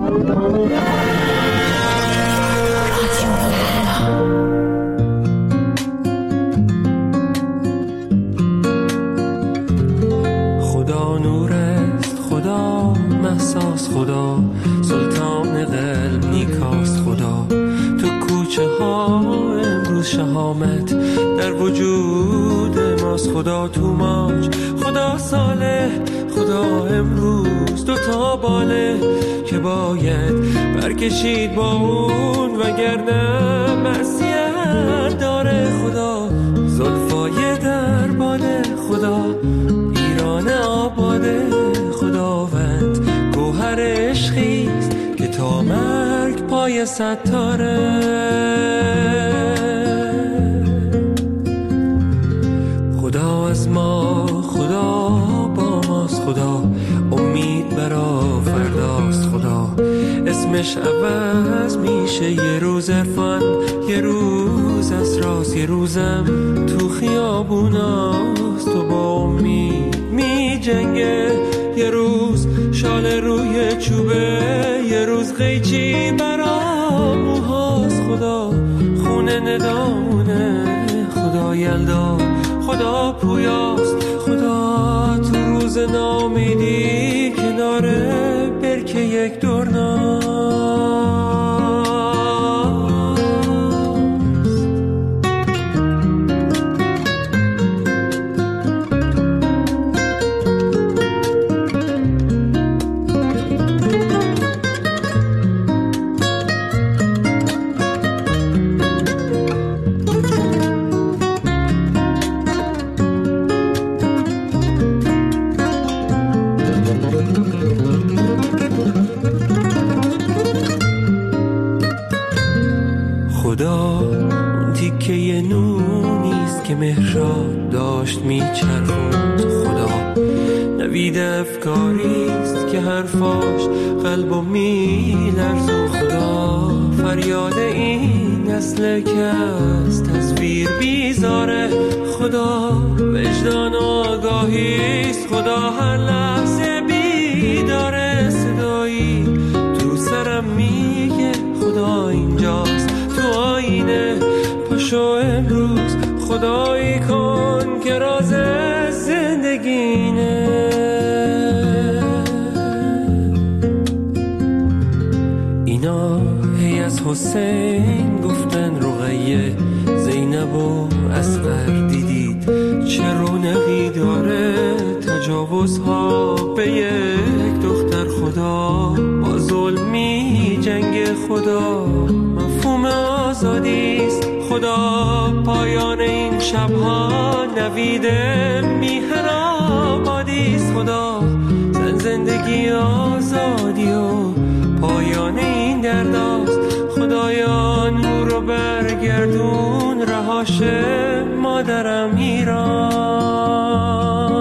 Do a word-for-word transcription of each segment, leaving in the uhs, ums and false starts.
خدا نور است، خدا محساس، خدا سلطان قلب نیکاست، خدا تو کوچه ها امروز شهامت در وجود ماست، خدا تو موج، خدا صالح، خدا امروز دو تا باله که باید برکشید با اون وگرنه معصیت داره، خدا زلفای در باده، خدا ایران آباده، خداوند گوهر عشقیست که تا مرگ پای ستاره، خدا از ما، خدا با ماست، خدا امید برا فرداست، خدا اسمش عوض میشه، یه روز عرفان، یه روز اسراس، یه روزم تو خیابوناست، تو با امید می جنگه، یه روز شال روی چوبه، یه روز قیچی برا موهاست، خدا خونه ندامونه، خدا یلدا، خدا پویاست، خدا تو روز نامیدی کناره برکه یک دورناست. خدا اون تیکه یه نونیست که مهراب داشت میچرخوند، خدا نوید افکاریست که حرفاش قلبو میلرزون، خدا فریاد این نسل که از تصویر بیزاره، خدا وجدان و آگاهیست، خدا هر لحظه بیداره، صدایی تو سرم میگه خدا اینجاست، تو آینه پاشو امروز خدایی کن که راز زندگینه، اینا هی از حسین گفتن رقیه، زینب و اصغر دیدید چه رونقی داره، تجاوزها به یک دختر، خدا با ظلمی جنگ، خدا مفهوم آزادیست، خدا پایان این شبها نوید میهن آبادیست، خدا زن زندگی آزادی و پایان این درداست، خدایا نور رو برگردون رهاشه مادرم ایران.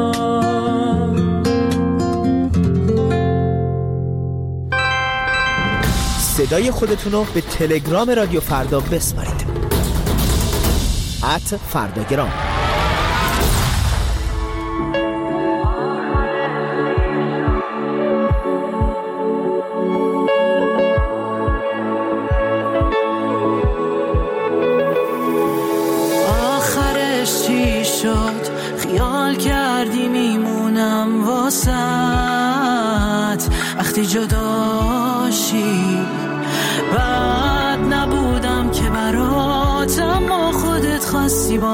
صدای خودتون رو به تلگرام رادیو فردا بسپارید، ات فرداگرام. آخرش چی شد؟ خیال کردی میمونم واسط وقتی جداشی، بعد نبودم که برات، اما خودت خواستی با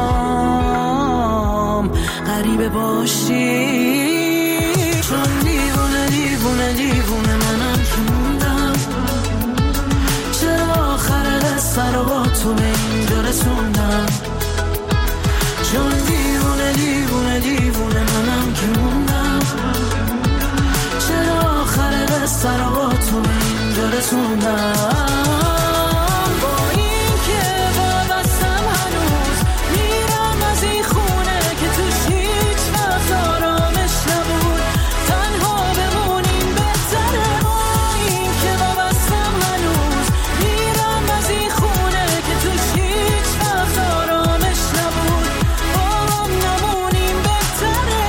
هم غریبه باشی، چون دیوونه دیوونه دیوونه منم که موندم، چرا آخر قصه رو با تو به اینجا رسوندم، چون دیوونه دیوونه دیوونه منم که موندم، چرا آخر قصه رو با تو به اینجا رسوندم، با این که وابستم هنوز میرم از این خونه که توش هیچ وقت آرامش نبود، تنها بمونیم بهتره، با این که وابستم هنوز میرم از این خونه که توش هیچ وقت آرامش نبود، با هم نمونیم بهتره.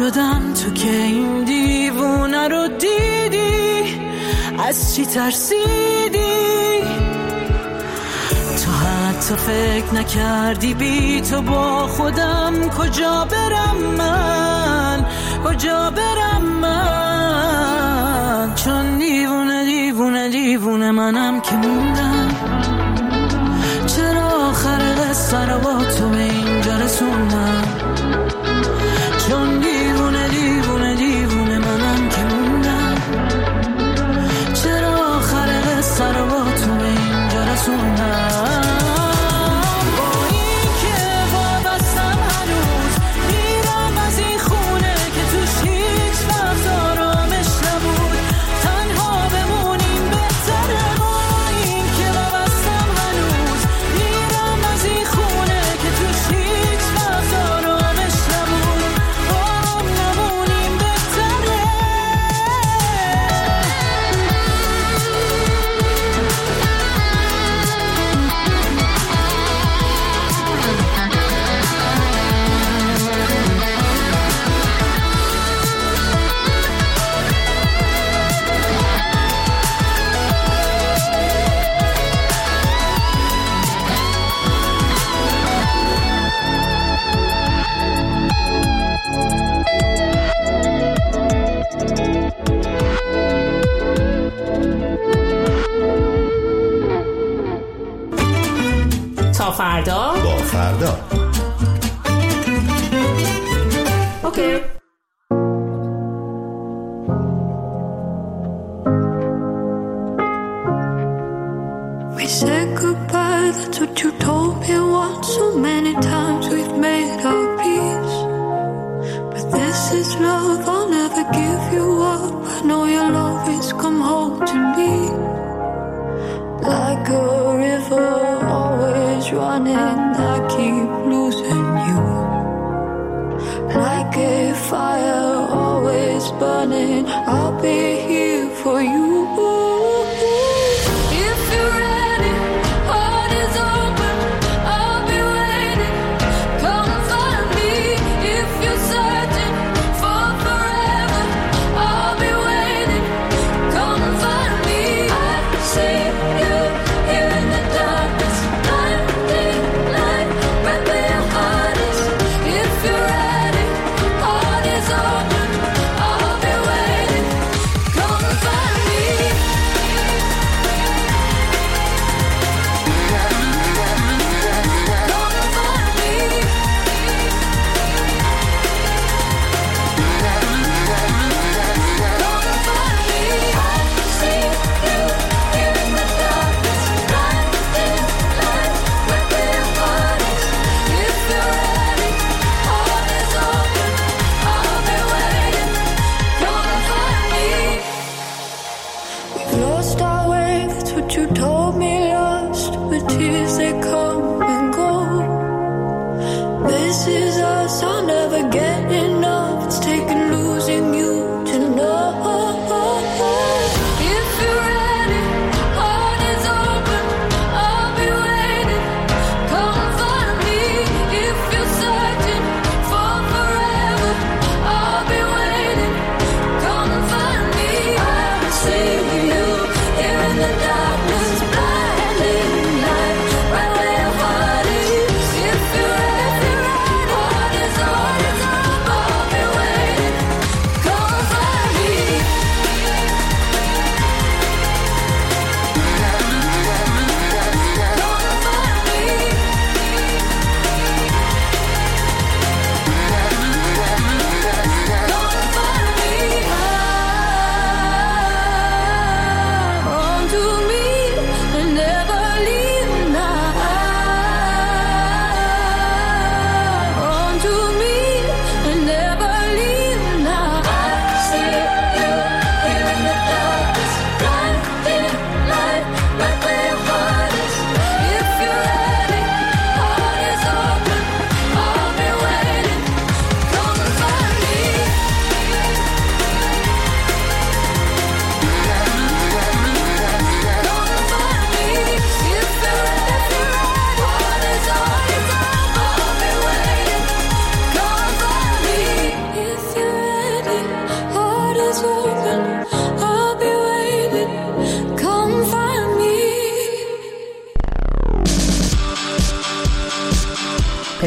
شدم تو که این دیوونه رو دیدی، از چی ترسیدی؟ تو حتی فکر نکردی بی تو با خودم کجا برم من، کجا برم من؟ چون دیوونه دیوونه دیوونه منم که موندم. چرا آخر قصه رو با تو به اینجا رسوندم؟ چون دیوونه دیوونه دیوونه منم که موندم. چرا آخر قصه رو با تو به اینجا رسوندم؟ فردا با فردا اوکی. We said goodbye, that's what you told me once. So many times we've made our peace, but this is love, I'll never give you up. I know you'll always come home to me. Like a river always running, I keep losing you. Like a fire always burning, I'll be here for you. If you're ready, heart is open, I'll be waiting. Come find me. If you're searching for forever, I'll be waiting. Come find me. I see you here in the darkness, blinding light, right where your heart is. If you're ready, heart is open, I'll be waiting. Come find me. Come find me. Come find me. I see you here in the darkness, blinding light, right where your heart is. If you're ready, heart is open, I'll be waiting. Come find me. We've lost our way, that's what you told me. Lost with tears, they come and go. This is us, I'll never get enough. It's taken losing you to know. If you're ready, heart is open, I'll be waiting. Come find me. If you're searching for forever, I'll be waiting. Come find me. I see you here in the darkness, blinding light, right where your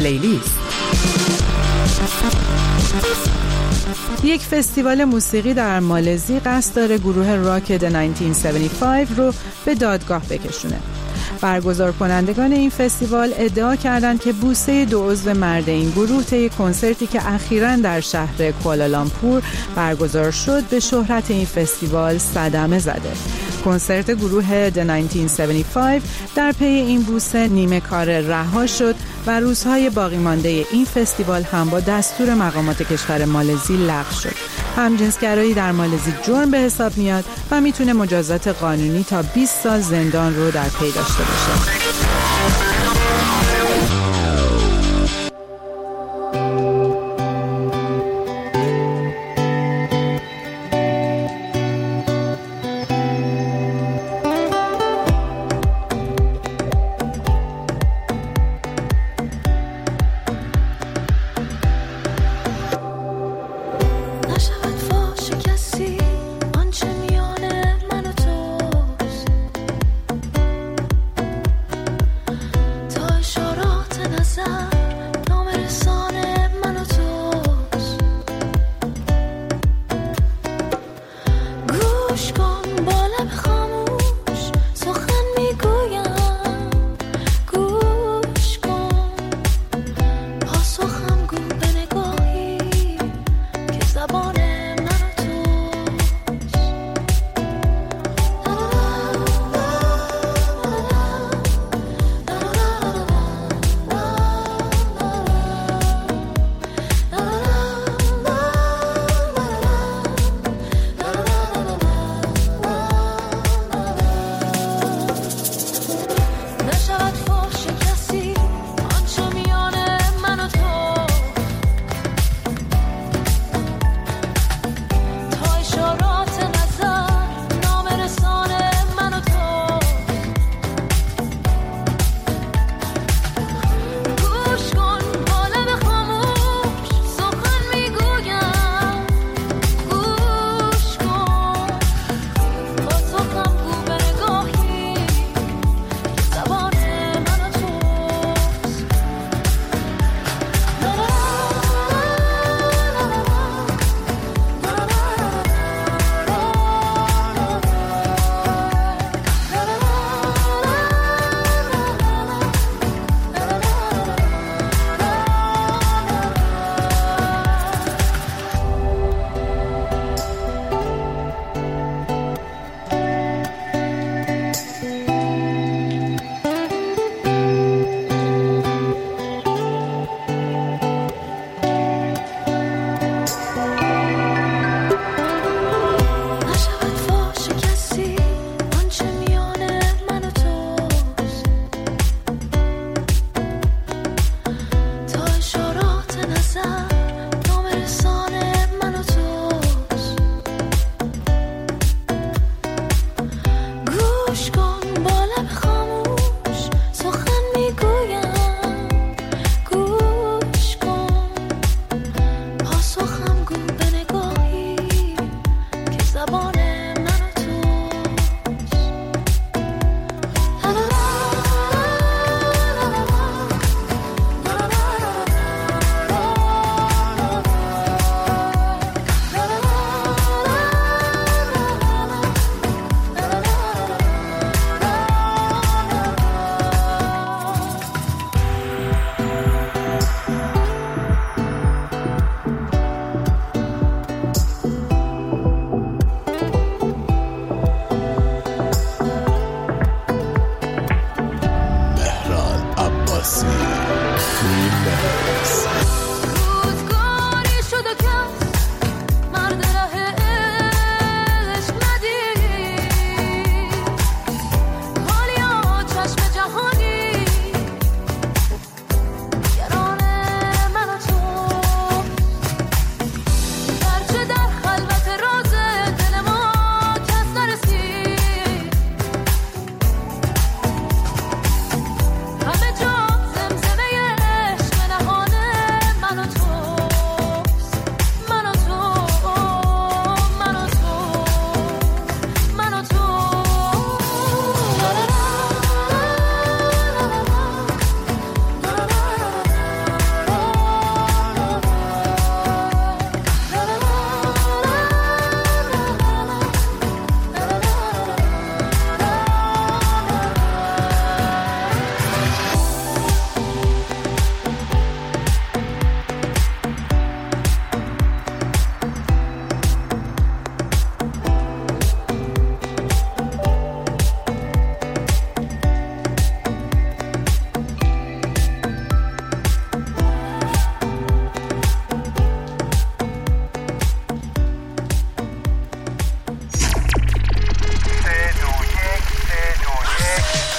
پلیلیست. یک فستیوال موسیقی در مالزی قصد داره گروه راک د نوزده صد و هفتاد و پنج رو به دادگاه بکشونه. برگزار کنندگان این فستیوال ادعا کردند که بوسه دو عضو مرد این گروه طی کنسرتی که اخیراً در شهر کوالالامپور برگزار شد به شهرت این فستیوال صدمه زده. کنسرت گروه د نوزده صد و هفتاد و پنج در پی این بوسه نیمه کار رها شد و روزهای باقی مانده این فستیوال هم با دستور مقامات کشور مالزی لغو شد. همجنسگرایی در مالزی جرم به حساب میاد و میتونه مجازات قانونی تا بیست سال زندان رو در پی داشته باشه.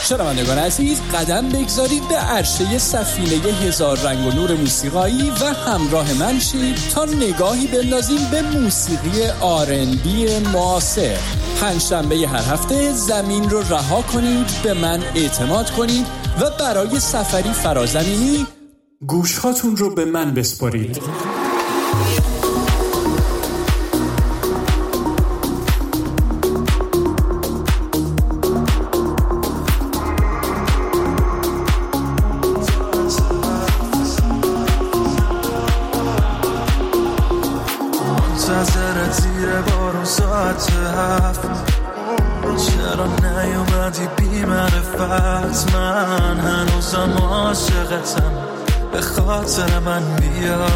شنوندگان عزیز، قدم بگذارید به عرشه سفینه هزار رنگ و نور موسیقایی و همراه من شید تا نگاهی بندازیم به موسیقی آر ان بی معاصر. پنجشنبه هر هفته زمین رو رها کنید، به من اعتماد کنید و برای سفری فرازمینی گوشهاتون رو به من بسپارید. منتظرت زیر بارون ساعت هفت، چرا نیومدی بی معرفت؟ من هنوزم عاشقتم، به خاطر من بیا.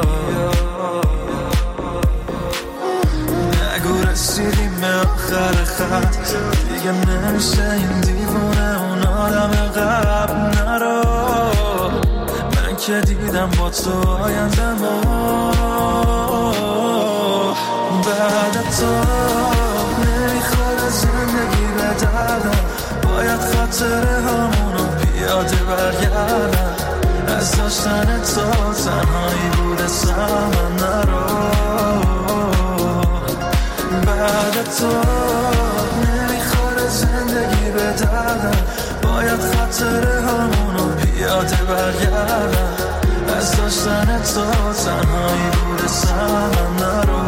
نگو رسیدیم به آخر خط، دیگه نمیشه این دیوونه اون آدم قبل. نرو، من که دیدم با تو آیندم بعد تو نمیخواد زندگی به دردم، باید خاطره همونو پیاده برگردم. از داشتن تو تنهایی بوده سمن. نرو، بعد تو نمیخواد زندگی به دردم، باید خاطره همونو پیاده برگردم. از داشتن تو تنهایی بوده سمن. نرو،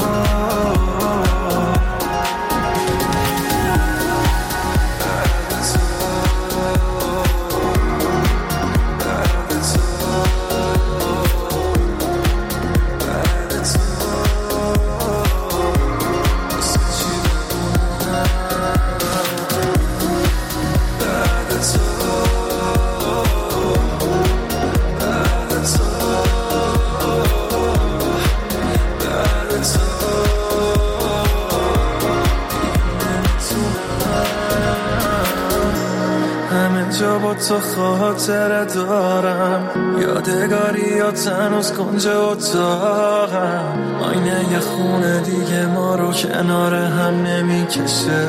جا با تو خاطره دارم، یادگاری یا تنوز کنج اتاقم. آینه یه خونه دیگه ما رو کنار هم نمیکشه،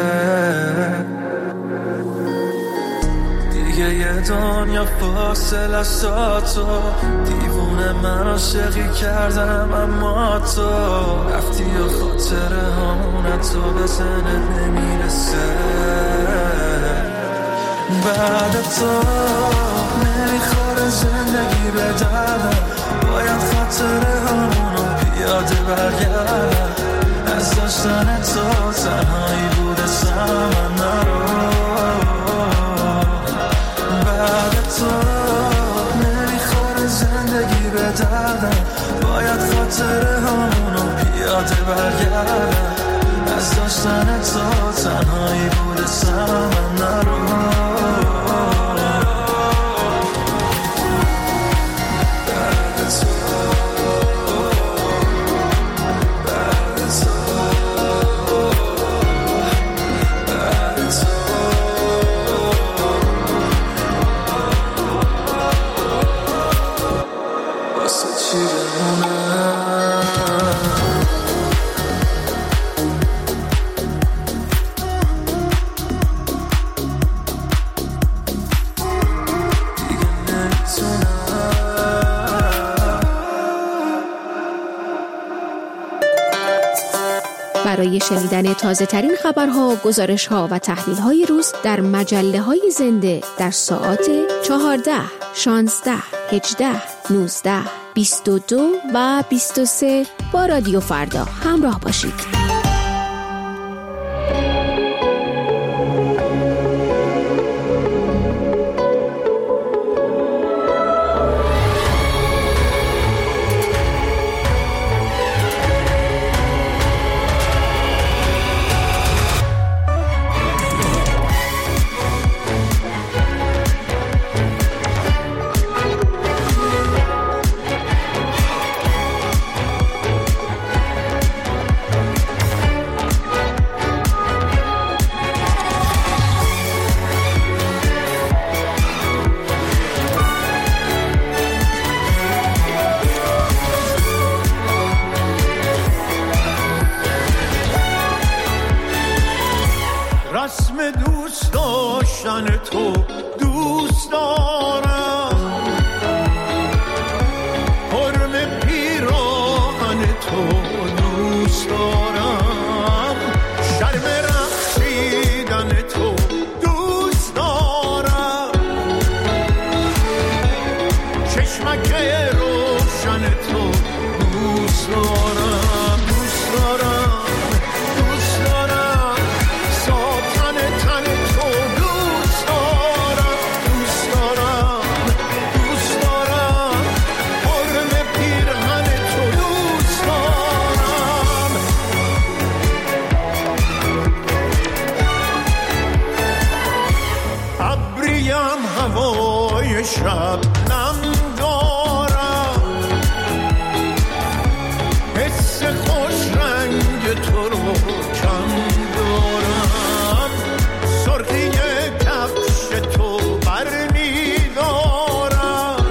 دیگه یه دنیا فاصله است تا تو. دیوونه من عاشقی کردم اما تو رفتی و خاطره همونه تو به ذهنت نمیرسه. بعد تو نمیخوره زندگی به دردم، باید خاطره همونو پیاده برگردم. از داشتن تو تنهایی بوده سمن. نرو، بعد تو نمیخوره زندگی به دردم، باید خاطره همونو پیاده برگردم. از داشتن تو تنهایی بوده سمن. نرو، برای شنیدن تازه ترین خبرها، گزارش‌ها و تحلیل‌های روز در مجله‌های زنده در ساعات چهارده، شانزده، هجده، نوزده، بیست و دو و بیست و سه با رادیو فردا همراه باشید. رسم دوست داشتن تو دوست دارم، حرم پیراهن تو دوست دارم، شرم رقصیدن تو دوست دارم، چشمک روشن تو دوست دارم، دوست دارم، دوست دارم، ساتن تن تو دوست دارم، دوست دارم، دوست دارم، حرم پیرهن تو دوست دارم. ابریم هوای شب نم دارم، حس خوش رنگ تو رو کم دارم، سرخی کفش تو بر میدارم،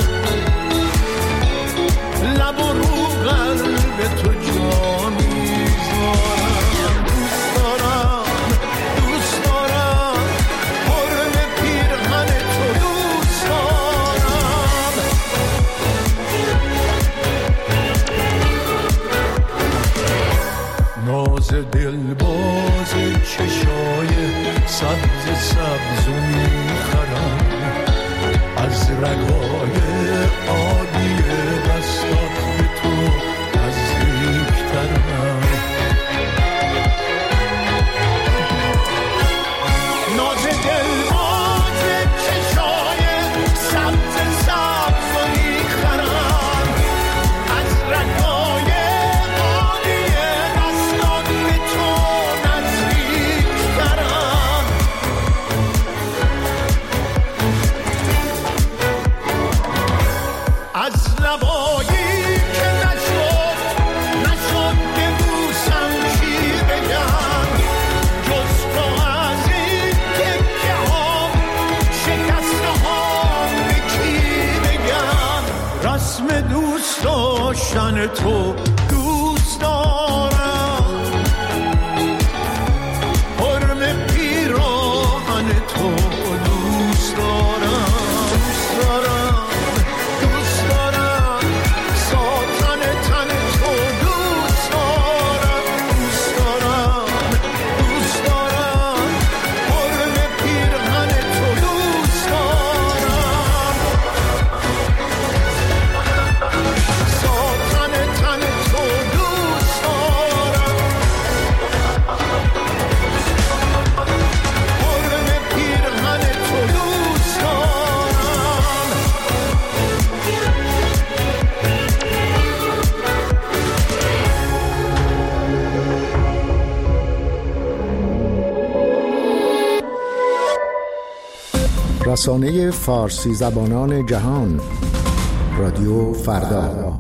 لب و رو قلب تو جا میذارم، دوست دارم، دوست دارم، حرم پیرهن تو دوست دارم. ناز دلباز چشای سبز سبز میخرم، از رگای آبی دستات به تو نزدیکترم، ناز دلباز چشای سبز سبز میخرم، از رگای آبی دستات به تو نزدیکترم، از لبایی که نشد نشد ببوسم چی بگم، جز تو از این تکه ها شکسته ها به کی بگم، رسم دوست داشتن تو دوست دارم، حرم پیراهن تو دوست دارم، دوست دارم، دوست دارم، ساتن تن تو دوست دارم، دوست دارم، دوست دارم، حرم پیرهن تو دوست دارم، ساتن تن تو دوست دارم، حرم پیرهن تو دوست دارم. رسانه فارسی زبانان جهان، رادیو فردا.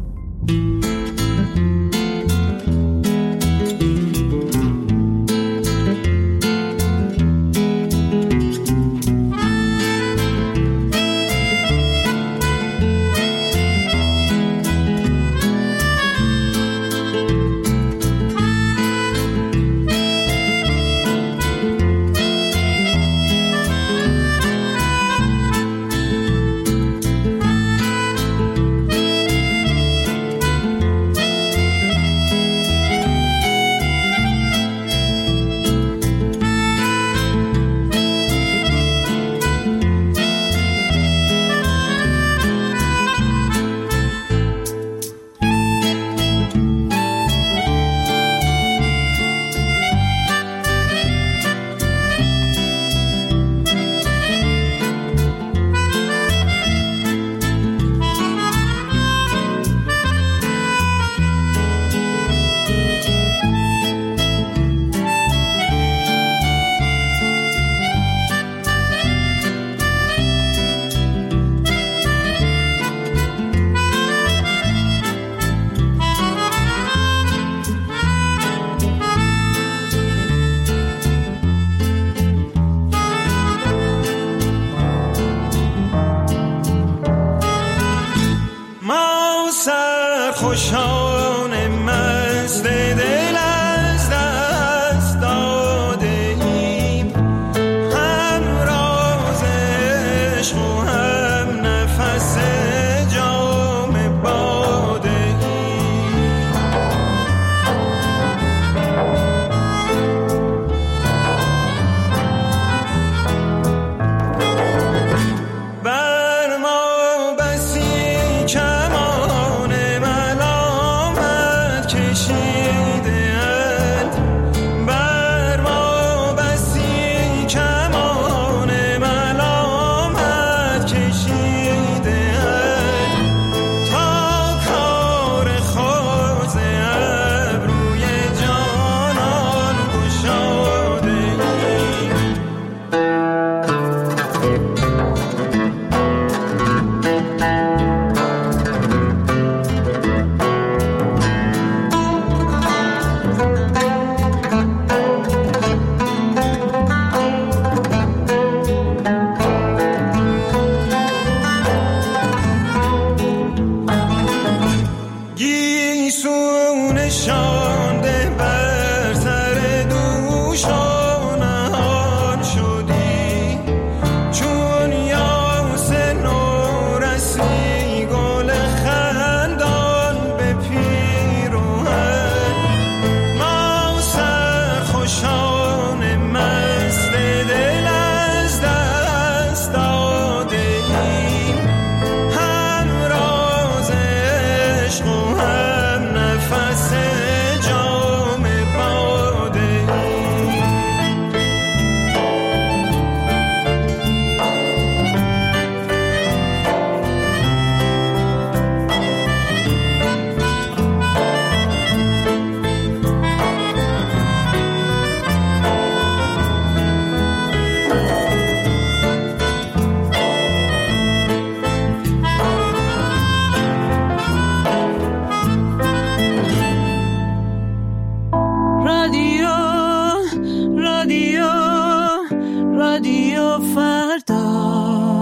رادیو فردا.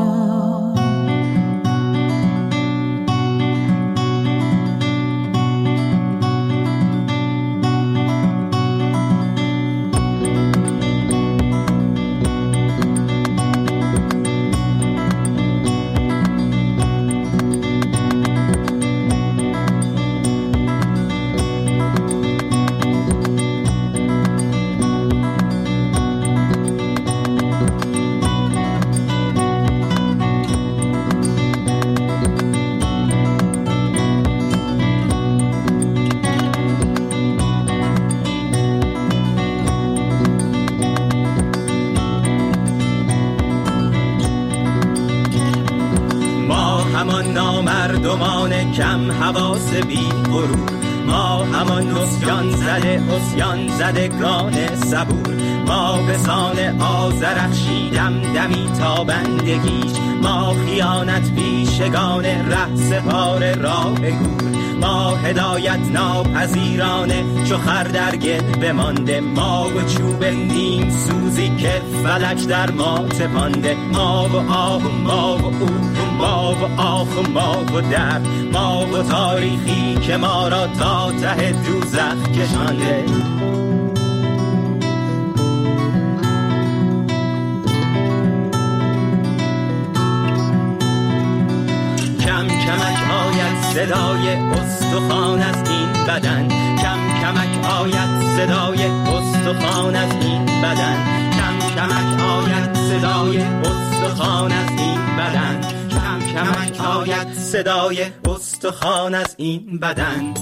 مردمان کم حواس بی غرور، ما همان نسیان زده حسیان زدگان صبور، ما به سان آذرخشیدم دمی تا بندگیش، ما خیانت پیشگان ره سپار راه گور، ما هدایت ناپذیرانه چو خر در گل بمانده، ما و چوب نیم سوزی که فلک در ما تپانده، ما و آه ما و او ما و آخ ما و درد، ما و تاریخی که ما را تا ته دوزخ کشانده. کم کمک آید صدای استخوان از این بدن، کم کمک آید صدای استخوان از این بدن، کم کمک آید صدای استخوان از این بدن، کم کمک آید صدای استخوان از این بدن.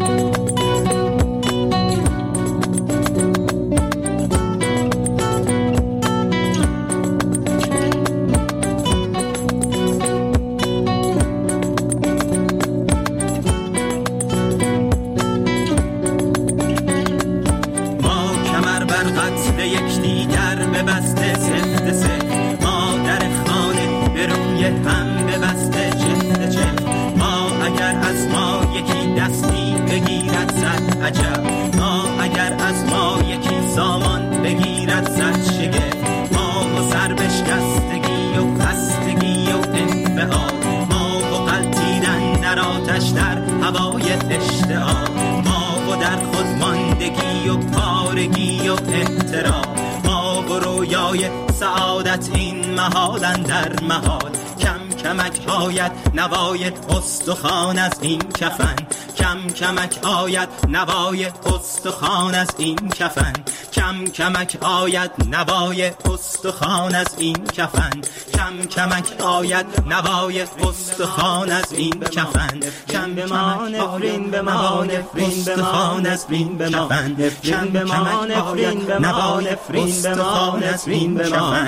سعادت این محالن در محال، کم کمک آید نوای استخوان از این کفن، کم کمک آید نوای استخوان از این کفن، کم کمک آید نوای استخوان از این کفن، کم کمک آید نوای استخوان از این کفن، کم به ما نفرین به ما نفرین به ما نفرین به ما کم به ما نفرین به ما نفرین به ما نفرین به ما.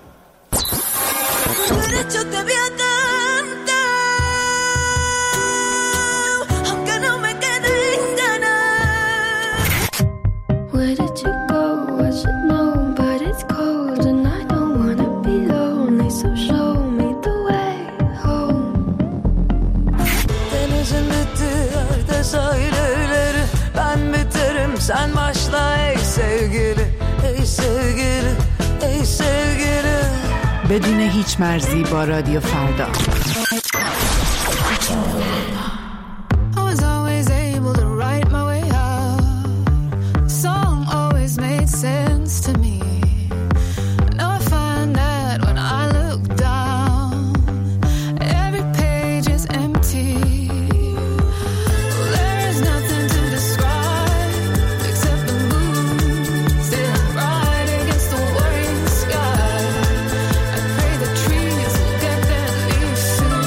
Where did you go? I should know, but it's cold and I don't wanna be lonely, so show me the way home. Denizin bitti yerde sahilleri, ben biterim sen başla ey sevgili, ey sevgili, ey sevgili. بدون هیچ مرزی با رادیو فردا. I was always able to write my way out. Song always made sense to me. Now I find that when I look down, every page is empty. There is nothing to describe except the moon still bright against the worrying sky. I pray the trees will get their leaves soon.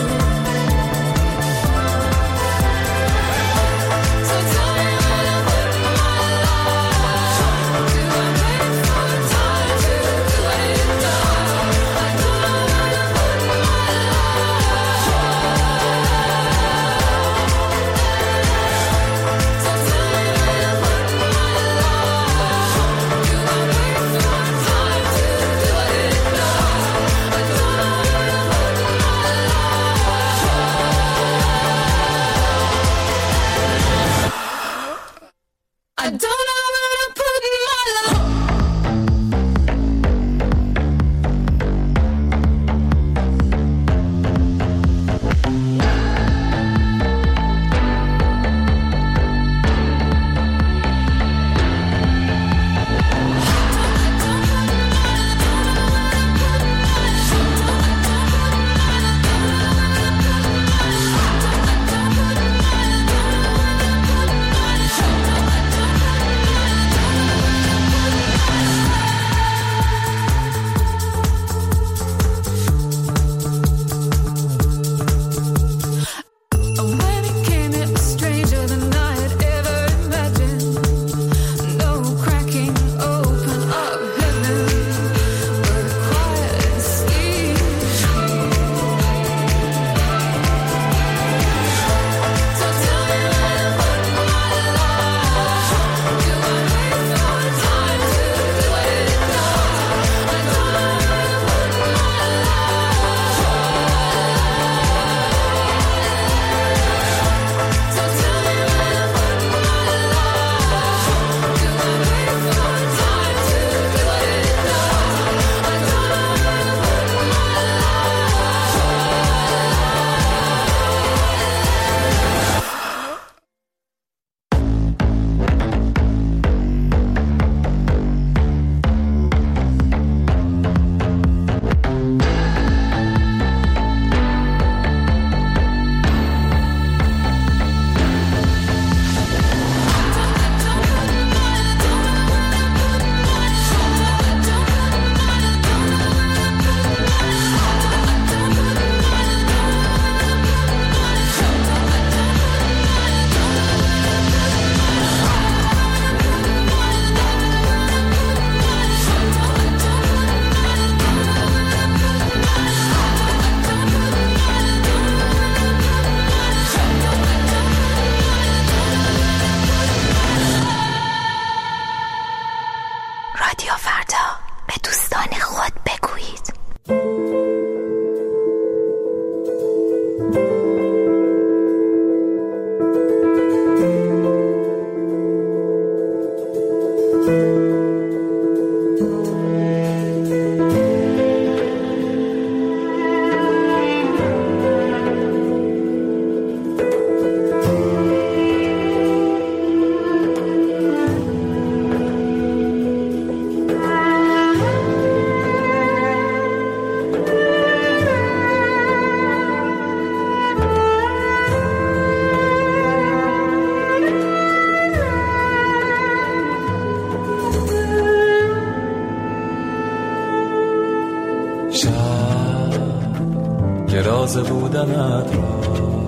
که راز بودنت را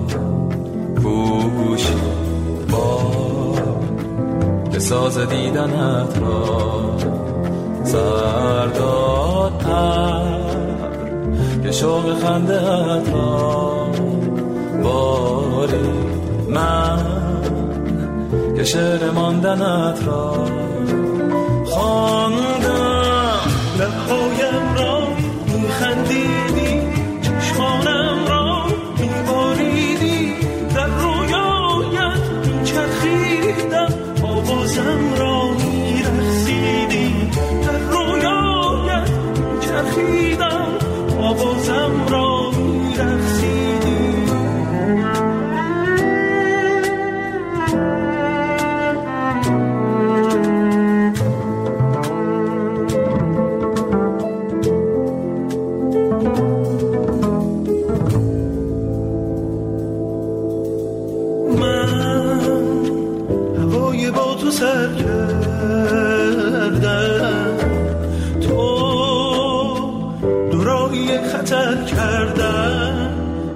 پوشی باد که ساز دیدنت را سرداد پر که شوق خنده‌ات را باری من که شعر ماندنت را خواندم لبهایم را میخندیدی چشمانم را میباریدی در رویایت میچرخیدم آوازم را میرقصیدی در رویایت میچرخیدم آوازم را میرقصیدی سر کردم تو دورای خطر کردم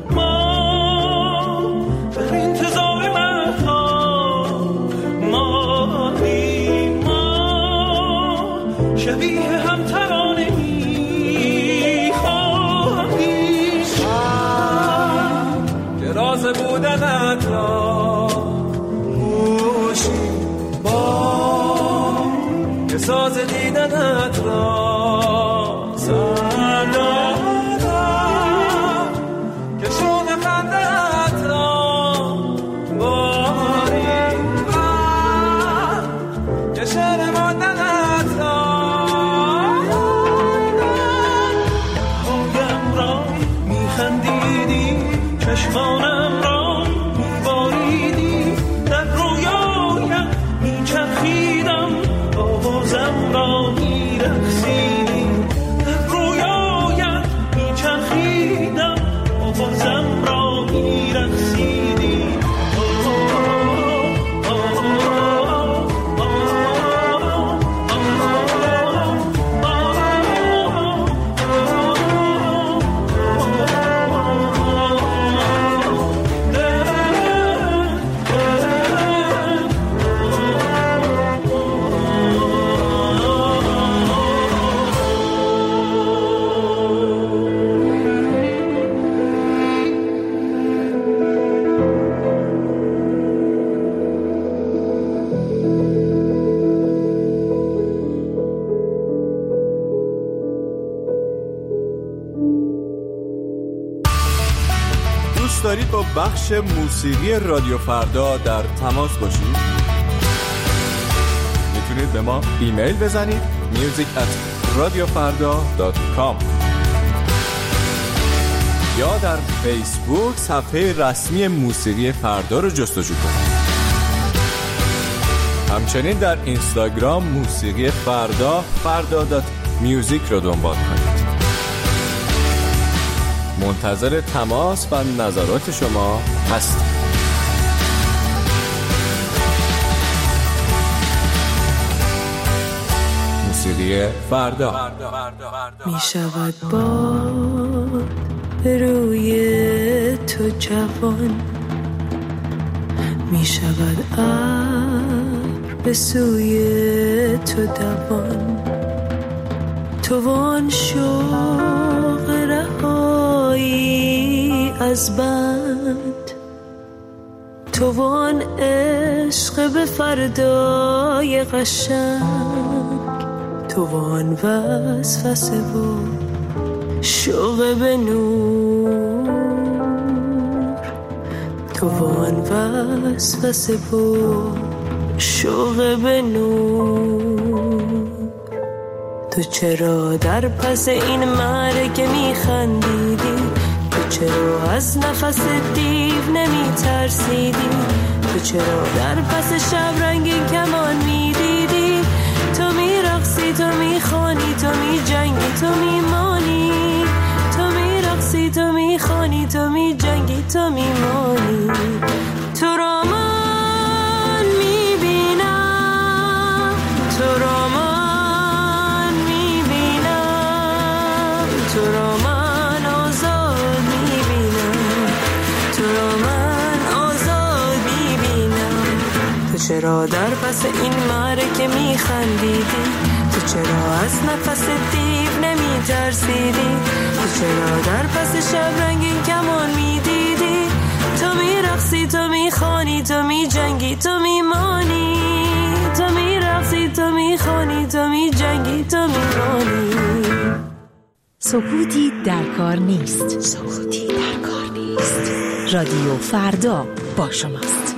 ما در انتظار مردها مادیم ما شبیه هم ترانه میخواهیم که راز بودنت را پوشی که ساز دیدنت را سردادم که شوق خنده‌ات را باری من که شعر ماندنت را هایم را میخندیدی چشمانم را میباریدی در رویایم میچرخیدم آوازم را میرقصیدی در رویایت میچرخیدم آوازم را میرقصیدی دارید با بخش موسیقی رادیو فردا در تماس باشید؟ میتونید به ما ایمیل بزنید music at radiofarda dot com یا در فیسبوک صفحه رسمی موسیقی فردا رو جستجو کنید. همچنین در اینستاگرام موسیقی فردا فردا دات میوزیک رو دنبال کنید. منتظر تماس و نظرات شما هستم. موسیقی فردا می شود باد روی تو جوان، می شود ابر به سوی تو دوان، تو وان شوق رهایی از بند، تو وان عشق به فردای قشنگ، تو وان وسوسه و شوق به نور، تو وان وسوسه و شوق به نور. تو چرا در پس این مرگ میخندیدی؟ تو چرا از نفس دیو نمی ترسیدی؟ تو چرا در پس شب رنگین کمان میدیدی؟ تو میرقصی، تو میخوانی، تو میجنگی، تو میمانی، تو میرقصی، تو میخوانی، تو میجنگی، تو میمانی. تو را من میبینم، تو را تو را من آزاد میبینم، چرا در پس این معرکه میخندیدی؟ تو چرا از نفس دیو نمیترسیدی؟ تو چرا در پس شب رنگین کمان میدیدی؟ تو میرقصی، تو میخوانی، تو میجنگی، تو میمانی. تو میرقصی، تو میخوانی، تو میجنگی، تو میمانی. سکوتی در کار نیست. سکوتی در کار نیست. رادیو فردا با شماست.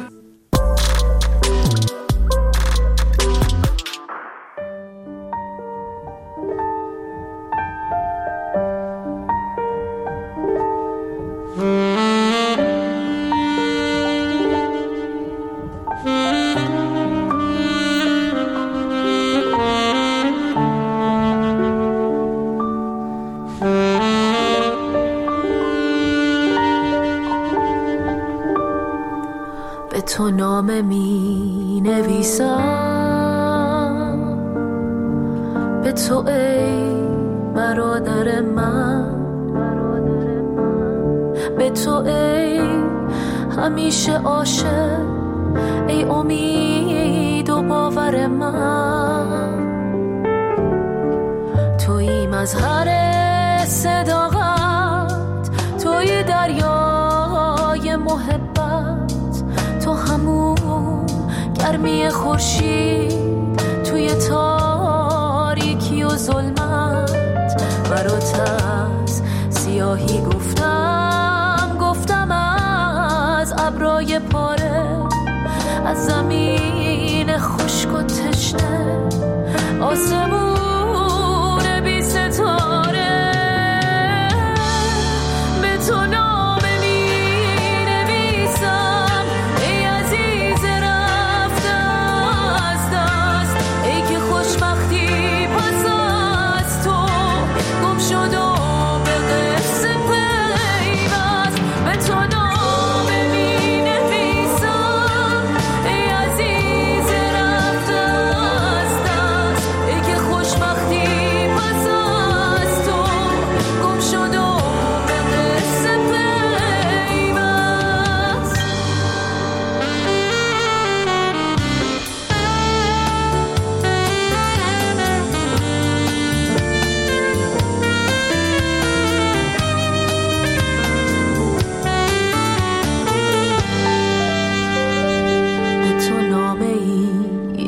تو نامه می نویسم به تو ای برادر من، به تو ای همیشه عاشق، ای امید و باور من. تویی مظهر صداقت، تویی دریای محبت، تو همون گرمی خورشید توی تاریکی و ظلمت. برات از سیاهی گفتم، گفتم از ابرای پاره، از زمین خشک و تشنه، آسمون بی ستاره. به تو نامه می نویسم ای عزیز رفته از دست، ای که خوشبختی پس از تو گم شد و به قصه پیوست. به تو نامه می نویسم ای عزیز رفته از دست، ای که خوشبختی پس از تو گم شد و به قصه پیوست. به تو نامه ای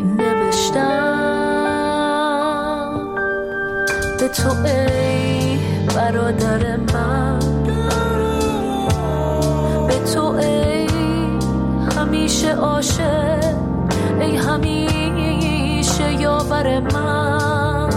نوشتم، به تو ای برادر من، به تو ای همیشه عاشق، ای همیشه یاور من.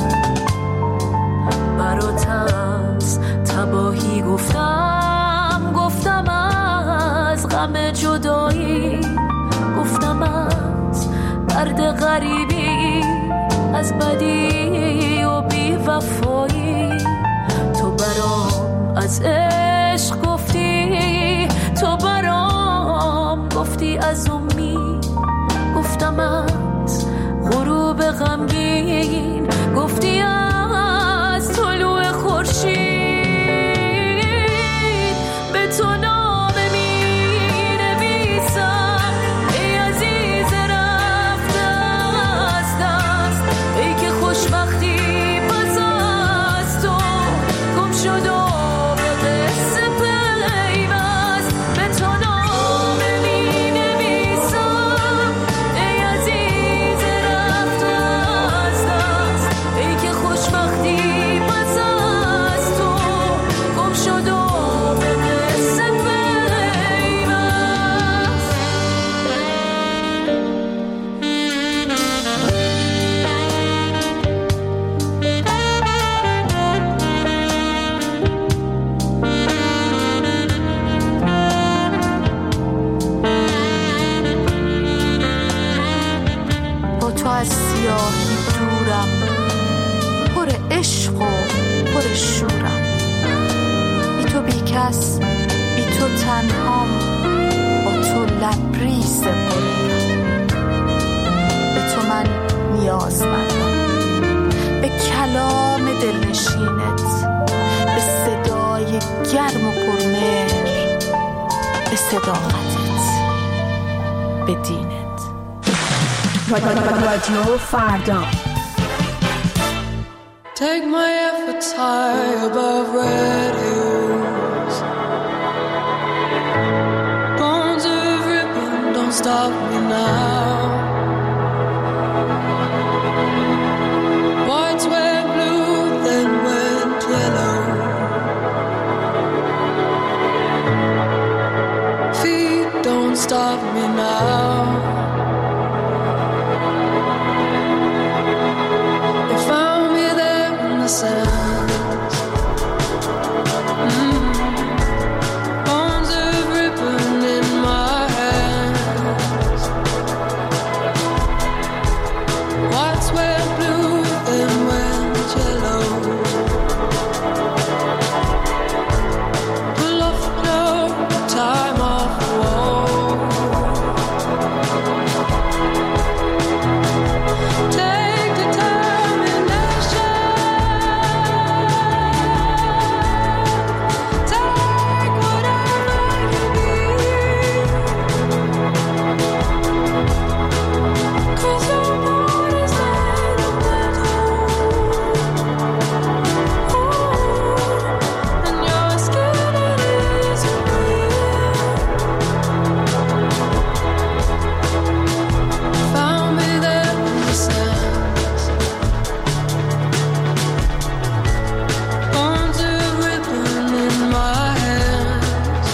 برات از تباهی گفتم، گفتم از غم جدایی، گفتم از درد غریبی، از بدی و بی وفایی. تو برام از عشق گفتی، تو برام گفتی از امید، گفتم از غروب غمگین، گفتی از طلوع خورشید. به تو نامه می نویسم ای عزیز رفته از دست، ای که خوشبختی پس از تو گم شد و به قصه پیوست. به تو نامه می نویسم ای عزیز رفته از دست، ای که خوشبختی پس از تو گم شد و به قصه پیوست. با تو از سیاهی دورم، پر عشق و پر شورم، بی تو بی کس، بی تو تنهام، با تو لبریز غرورم. به تو من نیازمندم، به کلام دلنشینت، به صدای گرم و پرمهر، به صداقتت، به دینت. رادیو فردا. Take my efforts high above radios. Bones of ribbon, don't stop me now. Whites went blue, then went yellow. Feet don't stop me now. They found me there in the sands. Mm. Bones of ribbon in my hands. Whites went blue, then went yellow. Pull off no time off the wall. Take determination. Take whatever you need. 'Cause your body's made of metal. Ooh, and your skin it isn't real. Found me there in the sands. Bones of ribbon in my hands.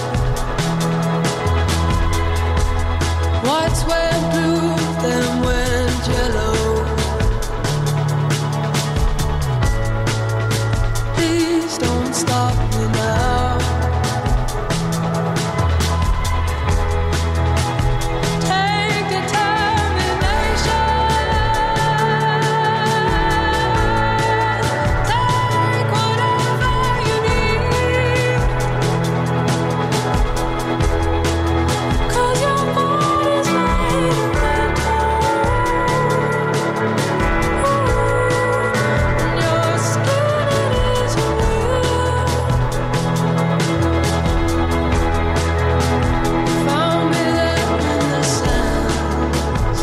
Whites went blue, then went yellow. Please don't stop me now. Take determination. Take whatever you need. 'Cause your body's made of metal. Ooh, and your skin it isn't real. Found me there in the sands.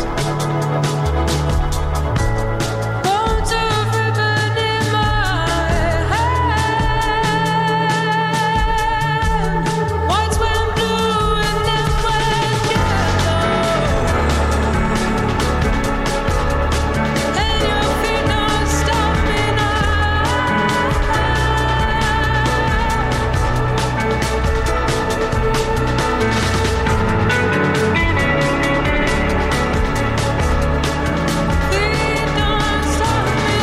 Bones of ribbon in my hand. Whites went blue and then went yellow. And your feet don't stop me Feet don't stop me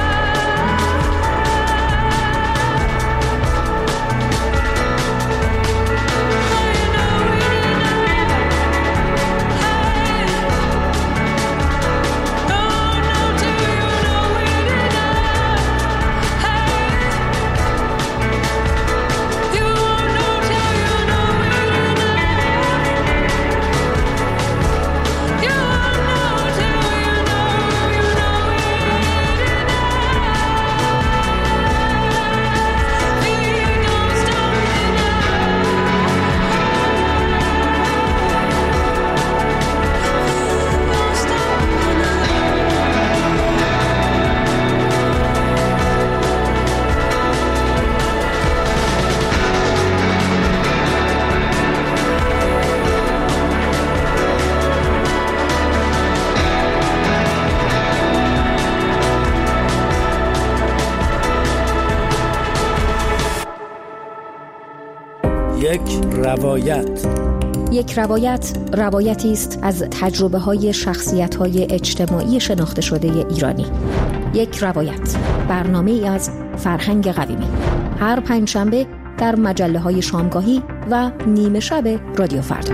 یک روایت. یک روایت روایتی است از تجربه های شخصیت های اجتماعی شناخته شده ایرانی. یک روایت، برنامه ای از فرهنگ قویمی، هر پنجشنبه در مجله های شامگاهی و نیمه شب رادیو فردا.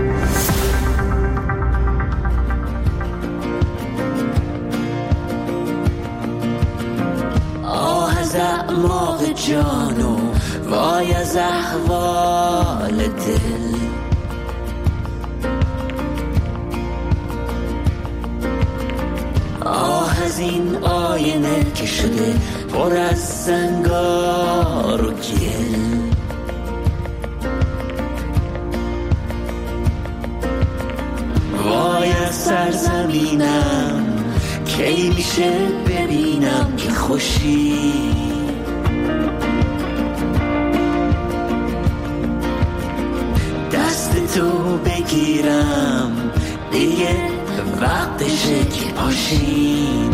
آه از اعماق جانو وای از احوال دل. آه از این آینه که شده پر از زنگار و گل. وای از سرزمینم کی میشه ببینم که خوشی دست تو بگیرم دیگه وقتشه که پاشیم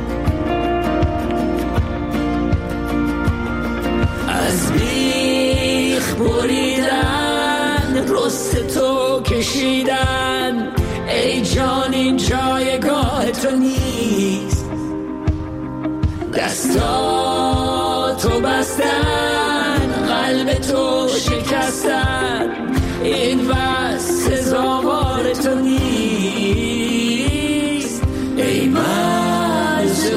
از بیخ بریدن رست تو کشیدن ای جان این جایگاه تو نیست دستاتو بستن قلب تو شکستن این بس سزاوار تو نیست ای مرز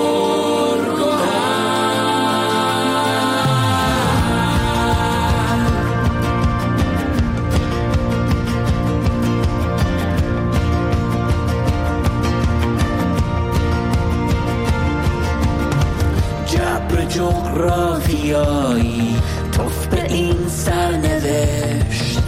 جغرافیایی توف به این سرنوشت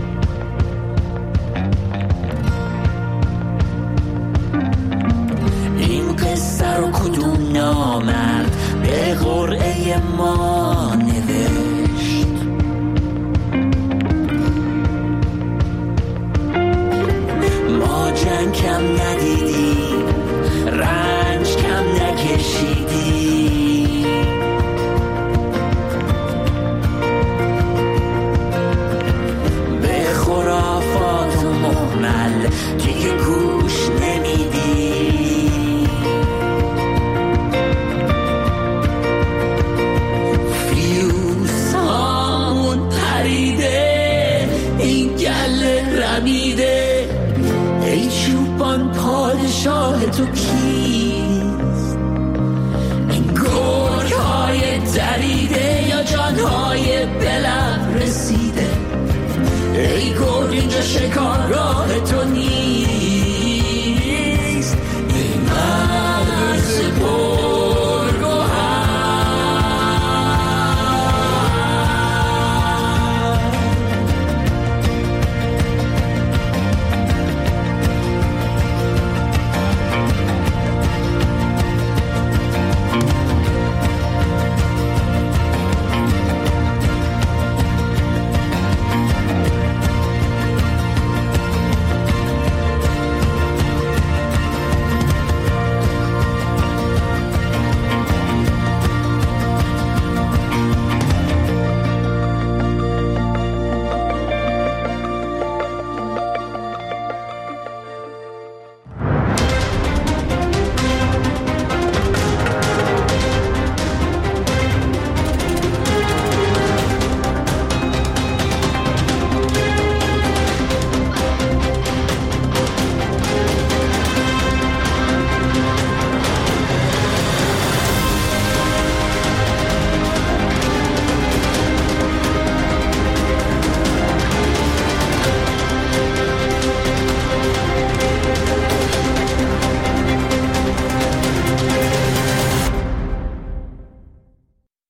این قصه رو کدوم نامرد به قرعه ما نوشت ما جنگ کم ندید